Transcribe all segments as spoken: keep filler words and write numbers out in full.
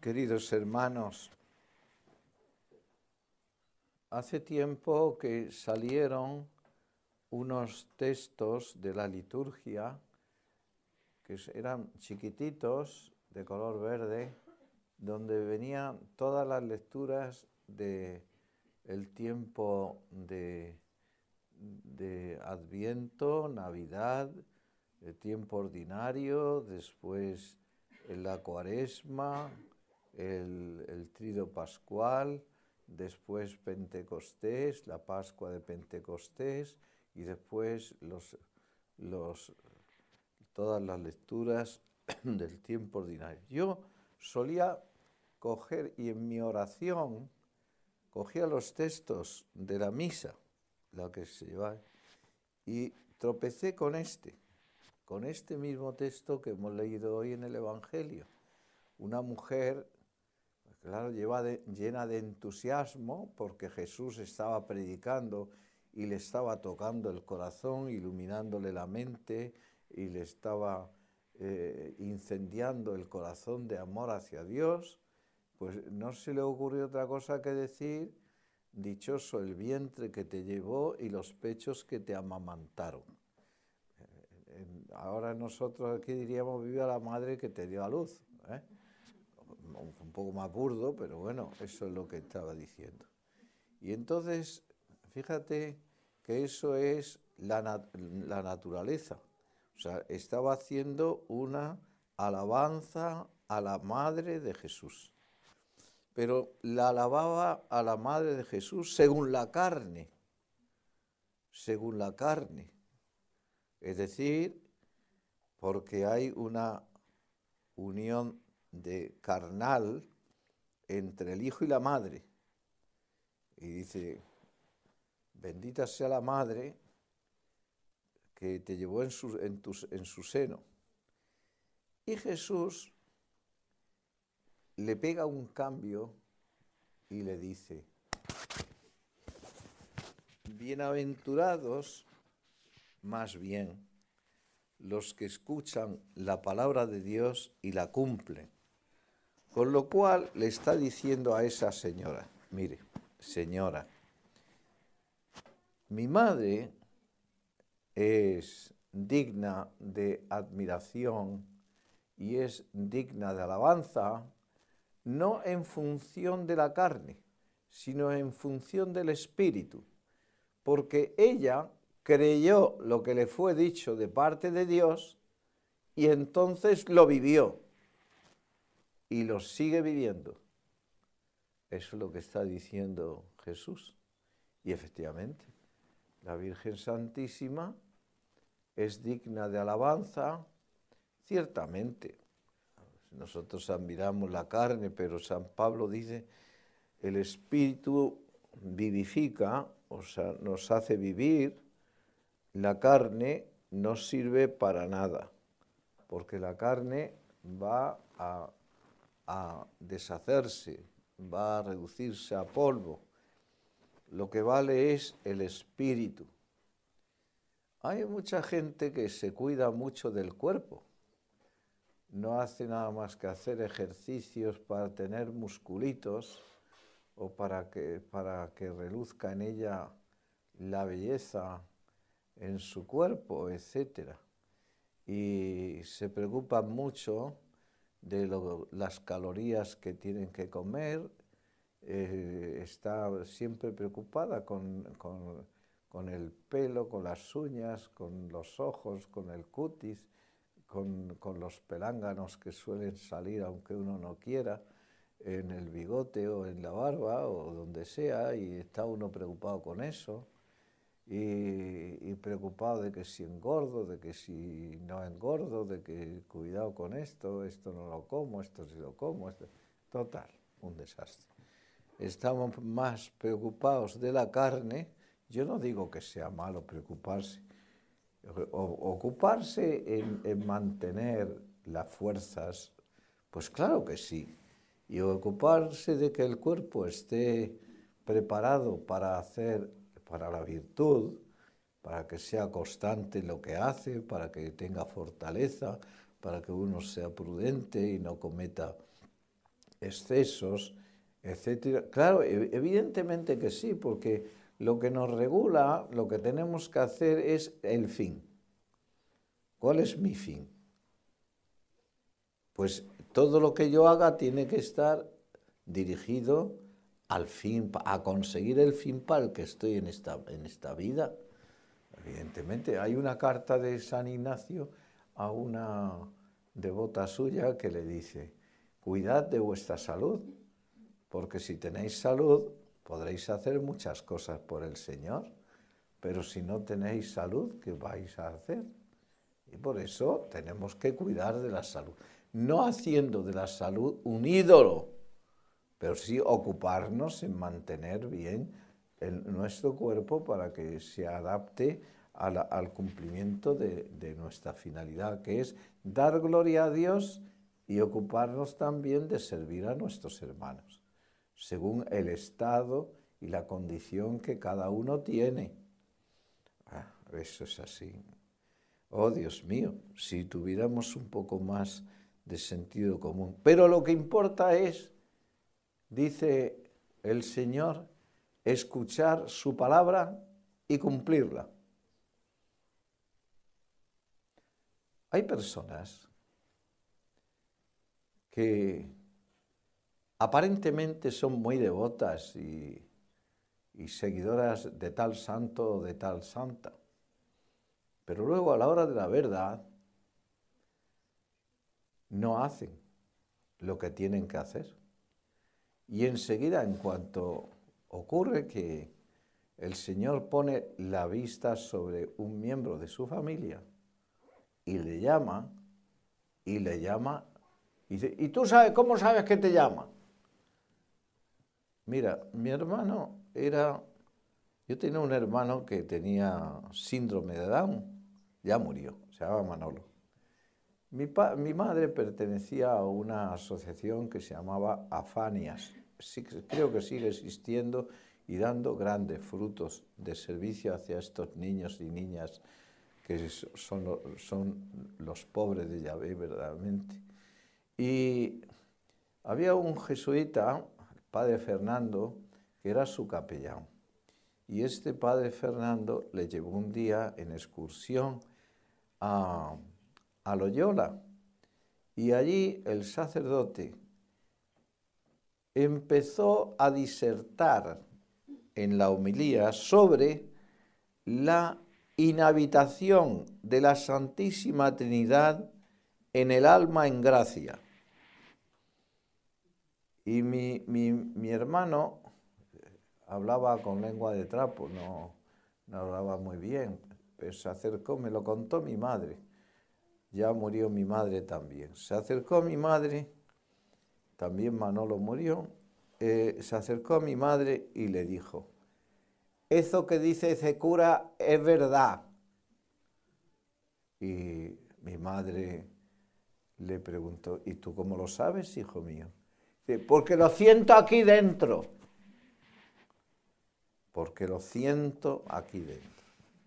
Queridos hermanos, hace tiempo que salieron unos textos de la liturgia que eran chiquititos, de color verde, donde venían todas las lecturas del tiempo de, de Adviento, Navidad, el tiempo ordinario, después la Cuaresma, el, el Trido Pascual, después Pentecostés, la Pascua de Pentecostés, y después los, los, todas las lecturas del tiempo ordinario. Yo solía coger, y en mi oración, cogía los textos de la misa, la que se llevaba, y tropecé con este, con este mismo texto que hemos leído hoy en el Evangelio. Una mujer, claro, lleva de, llena de entusiasmo porque Jesús estaba predicando y le estaba tocando el corazón, iluminándole la mente y le estaba eh, incendiando el corazón de amor hacia Dios. Pues no se le ocurrió otra cosa que decir: dichoso el vientre que te llevó y los pechos que te amamantaron. Ahora nosotros aquí diríamos: viva la madre que te dio a luz, ¿eh? Un poco más burdo, pero bueno, eso es lo que estaba diciendo. Y entonces, fíjate que eso es la, nat la naturaleza. O sea, estaba haciendo una alabanza a la madre de Jesús. Pero la alababa a la madre de Jesús según la carne, según la carne. Es decir, porque hay una unión de carnal entre el hijo y la madre. Y dice: bendita sea la madre que te llevó en su, en tu, en su seno. Y Jesús le pega un cambio y le dice: bienaventurados más bien los que escuchan la palabra de Dios y la cumplen. Con lo cual le está diciendo a esa señora: mire, señora, mi madre es digna de admiración y es digna de alabanza, no en función de la carne, sino en función del espíritu, porque ella creyó lo que le fue dicho de parte de Dios y entonces lo vivió y lo sigue viviendo. Eso es lo que está diciendo Jesús. Y efectivamente, la Virgen Santísima es digna de alabanza, ciertamente. Nosotros admiramos la carne, pero San Pablo dice: el Espíritu vivifica, o sea, nos hace vivir. La carne no sirve para nada, porque la carne va a, a deshacerse, va a reducirse a polvo. Lo que vale es el espíritu. Hay mucha gente que se cuida mucho del cuerpo. No hace nada más que hacer ejercicios para tener musculitos o para que, para que reluzca en ella la belleza en su cuerpo, etcétera. Y se preocupan mucho de lo, las calorías que tienen que comer. Eh, está siempre preocupada con, con, con el pelo, con las uñas, con los ojos, con el cutis, con, con los pelánganos que suelen salir, aunque uno no quiera, en el bigote o en la barba o donde sea, y está uno preocupado con eso. Y, y preocupado de que si engordo, de que si no engordo, de que cuidado con esto, esto no lo como, esto sí lo como, esto... Total, un desastre. Estamos más preocupados de la carne. Yo no digo que sea malo preocuparse, o, ocuparse en, en mantener las fuerzas, pues claro que sí, y ocuparse de que el cuerpo esté preparado para hacer, para la virtud, para que sea constante lo que hace, para que tenga fortaleza, para que uno sea prudente y no cometa excesos, etcétera. Claro, evidentemente que sí, porque lo que nos regula, lo que tenemos que hacer es el fin. ¿Cuál es mi fin? Pues todo lo que yo haga tiene que estar dirigido al fin, a conseguir el fin para el que estoy en esta, en esta vida. Evidentemente, hay una carta de San Ignacio a una devota suya que le dice: cuidad de vuestra salud, porque si tenéis salud podréis hacer muchas cosas por el Señor, pero si no tenéis salud, ¿qué vais a hacer? Y por eso tenemos que cuidar de la salud, no haciendo de la salud un ídolo, pero sí ocuparnos en mantener bien el, nuestro cuerpo para que se adapte a la, al cumplimiento de, de nuestra finalidad, que es dar gloria a Dios y ocuparnos también de servir a nuestros hermanos, según el estado y la condición que cada uno tiene. Ah, eso es así. Oh, Dios mío, si tuviéramos un poco más de sentido común. Pero lo que importa es, dice el Señor, escuchar su palabra y cumplirla. Hay personas que aparentemente son muy devotas y, y seguidoras de tal santo o de tal santa, pero luego a la hora de la verdad no hacen lo que tienen que hacer. Y enseguida, en cuanto ocurre que el Señor pone la vista sobre un miembro de su familia y le llama, y le llama, y dice: ¿y tú sabes cómo sabes que te llama? Mira, mi hermano era, yo tenía un hermano que tenía síndrome de Down, ya murió, se llamaba Manolo. Mi, pa, mi madre pertenecía a una asociación que se llamaba Afanias, sí, creo que sigue existiendo y dando grandes frutos de servicio hacia estos niños y niñas que son, son los pobres de Yahvé verdaderamente. Y había un jesuita, el padre Fernando, que era su capellán. Y este padre Fernando le llevó un día en excursión a, a Loyola. Y allí el sacerdote empezó a disertar en la homilía sobre la inhabitación de la Santísima Trinidad en el alma en gracia. Y mi, mi, mi hermano hablaba con lengua de trapo, no, no hablaba muy bien, pero se acercó, me lo contó mi madre, ya murió mi madre también. Se acercó a mi madre, también Manolo murió, eh, se acercó a mi madre y le dijo: eso que dice ese cura es verdad. Y mi madre le preguntó: ¿y tú cómo lo sabes, hijo mío? Dice: porque lo siento aquí dentro. Porque lo siento aquí dentro.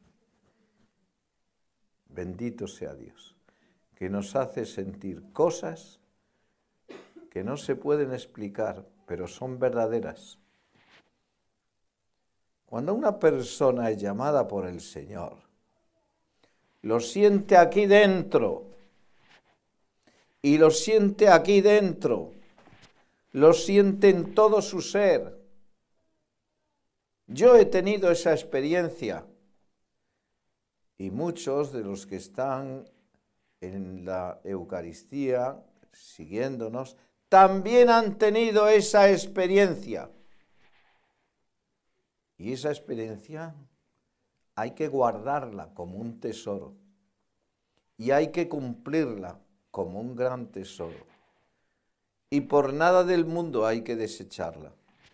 Bendito sea Dios, que nos hace sentir cosas que no se pueden explicar, pero son verdaderas. Cuando una persona es llamada por el Señor, lo siente aquí dentro, y lo siente aquí dentro, lo siente en todo su ser. Yo he tenido esa experiencia, y muchos de los que están en la Eucaristía, siguiéndonos, también han tenido esa experiencia. Y esa experiencia hay que guardarla como un tesoro y hay que cumplirla como un gran tesoro. Y por nada del mundo hay que desecharla.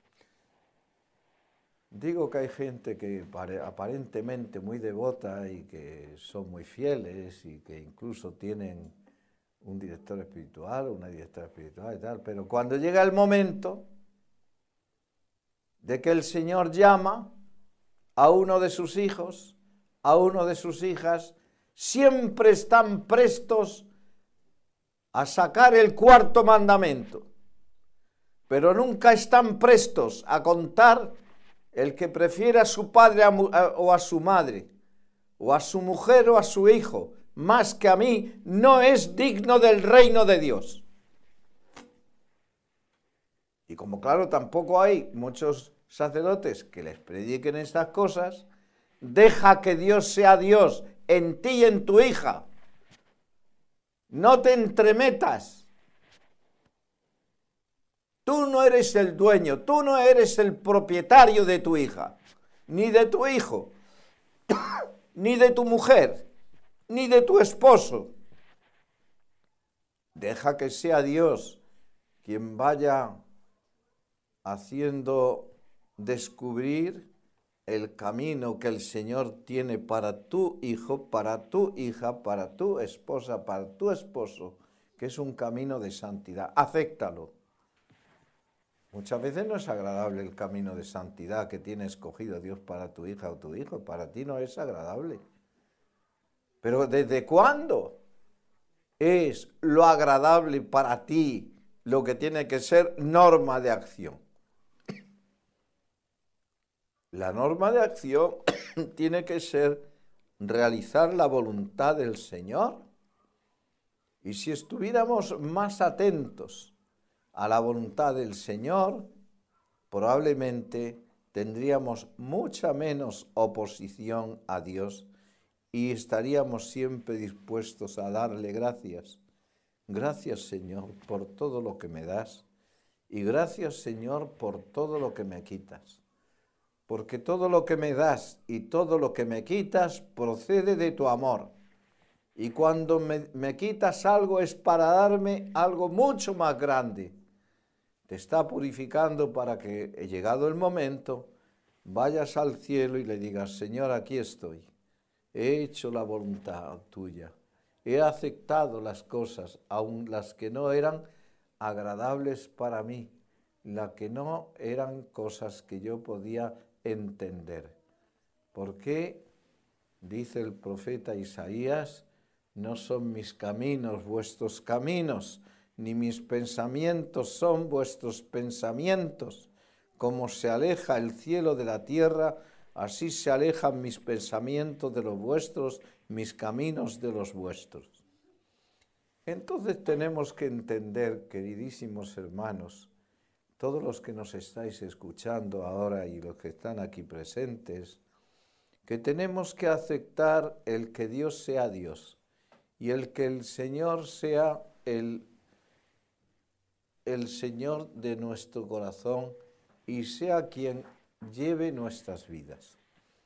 Digo que hay gente que aparentemente muy devota y que son muy fieles y que incluso tienen un director espiritual o una directora espiritual y tal, pero cuando llega el momento de que el Señor llama a uno de sus hijos, a uno de sus hijas, siempre están prestos a sacar el cuarto mandamiento. pero nunca están prestos a contar el que prefiere a su padre a, a, o a su madre, o a su mujer o a su hijo, más que a mí, no es digno del reino de Dios. Y como claro, tampoco hay muchos sacerdotes que les prediquen estas cosas, deja que Dios sea Dios en ti y en tu hija. No te entremetas. Tú no eres el dueño, tú no eres el propietario de tu hija, ni de tu hijo, ni de tu mujer, ni de tu esposo. Deja que sea Dios quien vaya haciendo descubrir el camino que el Señor tiene para tu hijo, para tu hija, para tu esposa, para tu esposo, que es un camino de santidad. Acéptalo. Muchas veces no es agradable el camino de santidad que tiene escogido Dios para tu hija o tu hijo. Para ti no es agradable. Pero ¿desde cuándo es lo agradable para ti lo que tiene que ser norma de acción? La norma de acción tiene que ser realizar la voluntad del Señor. Y si estuviéramos más atentos a la voluntad del Señor, probablemente tendríamos mucha menos oposición a Dios y estaríamos siempre dispuestos a darle gracias. Gracias, Señor, por todo lo que me das y gracias, Señor, por todo lo que me quitas. Porque todo lo que me das y todo lo que me quitas procede de tu amor. Y cuando me, me quitas algo es para darme algo mucho más grande. Te está purificando para que, llegado el momento, vayas al cielo y le digas, Señor, aquí estoy. He hecho la voluntad tuya. He aceptado las cosas, aun las que no eran agradables para mí, las que no eran cosas que yo podía entender. Porque, dice el profeta Isaías, no son mis caminos vuestros caminos, ni mis pensamientos son vuestros pensamientos. Como se aleja el cielo de la tierra, así se alejan mis pensamientos de los vuestros, mis caminos de los vuestros. Entonces tenemos que entender, queridísimos hermanos, todos los que nos estáis escuchando ahora y los que están aquí presentes, que tenemos que aceptar el que Dios sea Dios y el que el Señor sea el, el Señor de nuestro corazón y sea quien lleve nuestras vidas.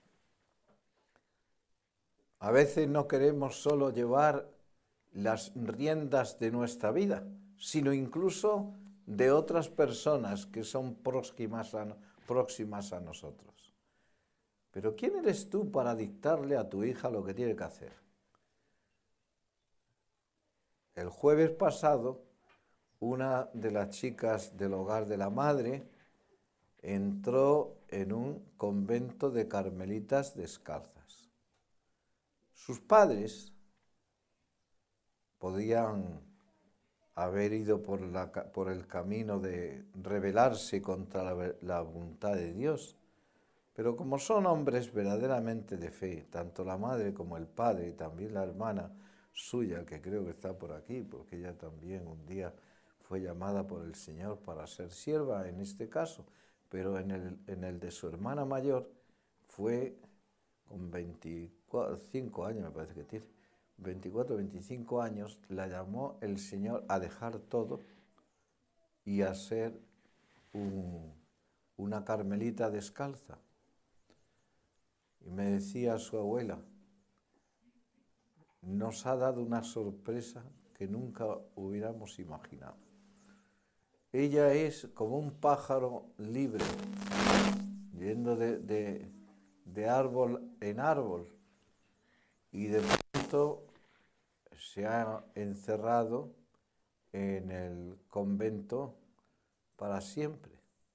A veces no queremos solo llevar las riendas de nuestra vida, sino incluso de otras personas que son próximas a, próximas a nosotros. Pero ¿quién eres tú para dictarle a tu hija lo que tiene que hacer? El jueves pasado, una de las chicas del hogar de la madre entró en un convento de carmelitas descalzas. Sus padres podían haber ido por, la, por el camino de rebelarse contra la, la voluntad de Dios, pero como son hombres verdaderamente de fe, tanto la madre como el padre y también la hermana suya, que creo que está por aquí, porque ella también un día fue llamada por el Señor para ser sierva en este caso, pero en el, en el de su hermana mayor fue con veinticinco años, me parece que tiene, veinticuatro, veinticinco años, la llamó el Señor a dejar todo y a ser un, una carmelita descalza. Y me decía su abuela, nos ha dado una sorpresa que nunca hubiéramos imaginado. Ella es como un pájaro libre, yendo de, de, de árbol en árbol, y de pronto se ha encerrado en el convento para siempre.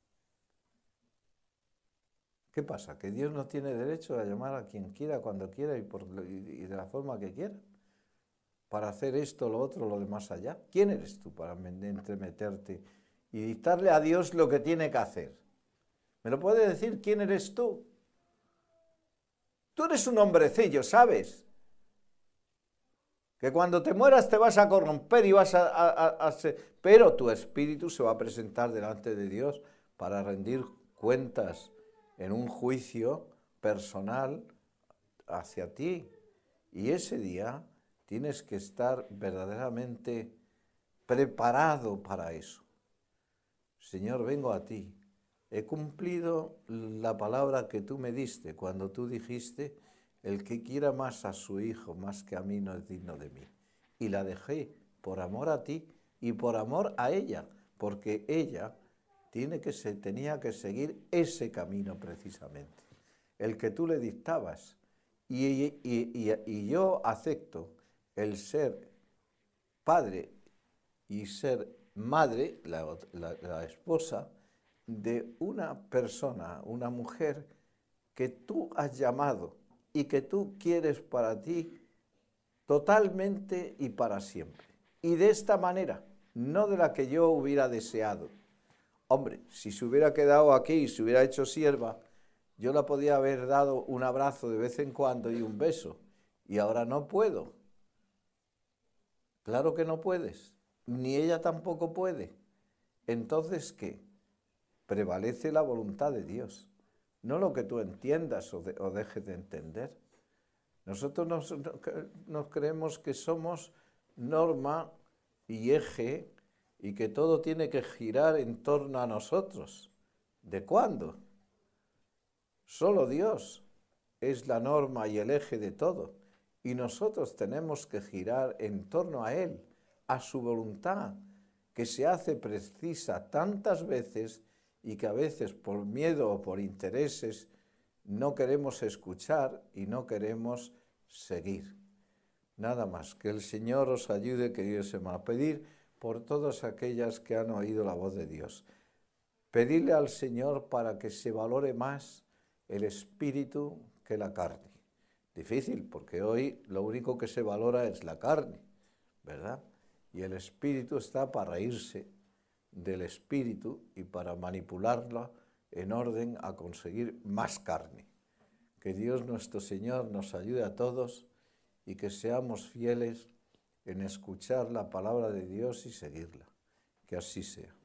¿Qué pasa? ¿Que Dios no tiene derecho a llamar a quien quiera, cuando quiera y, por, y de la forma que quiera? Para hacer esto, lo otro, lo de más allá. ¿Quién eres tú para entremeterte y dictarle a Dios lo que tiene que hacer. ¿Me lo puede decir quién eres tú? Tú eres un hombrecillo, ¿sabes? Que cuando te mueras te vas a corromper y vas a, a, a, a ser... Pero tu espíritu se va a presentar delante de Dios para rendir cuentas en un juicio personal hacia ti. Y ese día tienes que estar verdaderamente preparado para eso. Señor, vengo a ti. He cumplido la palabra que tú me diste cuando tú dijiste, el que quiera más a su hijo más que a mí no es digno de mí. Y la dejé por amor a ti y por amor a ella, porque ella tiene que se, tenía que seguir ese camino precisamente, el que tú le dictabas. Y, y, y, y yo acepto el ser padre y ser madre, la, la, la esposa, de una persona, una mujer que tú has llamado y que tú quieres para ti totalmente y para siempre. Y de esta manera, no de la que yo hubiera deseado. Hombre, si se hubiera quedado aquí y se hubiera hecho sierva, yo la podía haber dado un abrazo de vez en cuando y un beso. Y ahora no puedo. Claro que no puedes. Ni ella tampoco puede. Entonces, ¿qué? Prevalece la voluntad de Dios, no lo que tú entiendas o, de, o dejes de entender. Nosotros nos, nos creemos que somos norma y eje y que todo tiene que girar en torno a nosotros. ¿De cuándo? Solo Dios es la norma y el eje de todo. Y nosotros tenemos que girar en torno a Él, a su voluntad, que se hace precisa tantas veces y que a veces por miedo o por intereses no queremos escuchar y no queremos seguir. Nada más, que el Señor os ayude, queridos hermanos, a pedir por todas aquellas que han oído la voz de Dios. Pedirle al Señor para que se valore más el espíritu que la carne. Difícil, porque hoy lo único que se valora es la carne, ¿verdad? Y el espíritu está para reírse del espíritu y para manipularla en orden a conseguir más carne. Que Dios nuestro Señor nos ayude a todos y que seamos fieles en escuchar la palabra de Dios y seguirla. Que así sea.